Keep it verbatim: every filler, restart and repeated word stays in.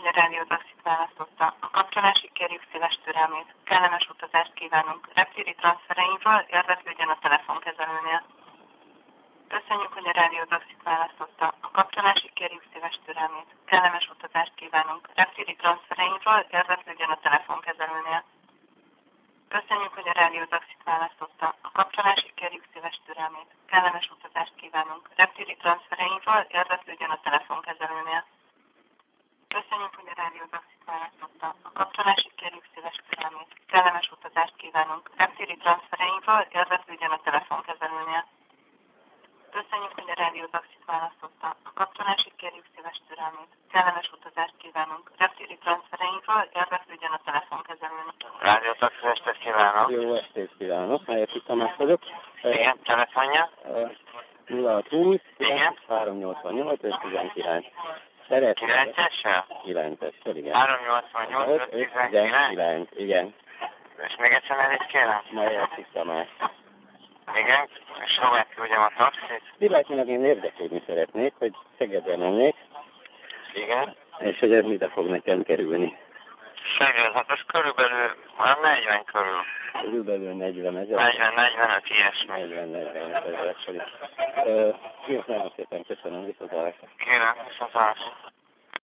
hogy a rádiótaxit választotta. A kapcsolásig kérjük szíves türelmét. Kellemes utazást kívánunk. Reptéri transfereinkről érdeklődjön a telefonkezelőnél. Köszönjük, hogy a rádiótaxit választotta. A kapcsolásig kérjük szíves türelmét. Kellemes utazást kívánunk. Reptéri transfereinkről érdeklődjön a telefonkezelőnél. Köszönjük, hogy a rádiótaxit választotta. A kapcsolásig kérjük szíves türelmét. Kellemes utazást kívánunk. Reptéri transfereinkről érdeklődjön a telefonkezelőnél. Köszönjük, hogy a rádiótaxit választotta. A kapcsolásig kérjük szíves türelmét. Kellemes utazást kívánunk. Reptéri transfereinkről érdeklődjön a telefonkezelőnél. Köszönjük, hogy a rádiótaxit választotta. A kapcsolásig kérjük szíves türelmét. Kellemes utazást kívánunk. Reptéri transfereinkről érdeklődjön a telefonkezelőnél. Rádiótaxi, estét kívánok! Jó estét kívánok, Melyek Tamás vagyok. Igen, telefonja? nulla hat húsz, Igen. háromnyolcvannyolc, ötvenkilenc. Szeretném. kilences-sel? kilences-sel, igen. háromnyolcvannyolc, ötvenkilenc? Igen. És még egyszer nevét kérem? Melyek Tamás. Igen, és hová küldjem a taxit? Pillanatnyilag én érdeklődni szeretnék, hogy Szegedre mennék. Igen. És hogy ez mire fog nekem kerülni. Szeged, hát ez körülbelül már negyven körül. Körülbelül negyven ezer. negyven-negyvenöt ilyesmi. negyven-negyvenöt ezer. Jó, nagyon szépen köszönöm, viszontlátásra. Kérem, viszontlátásra.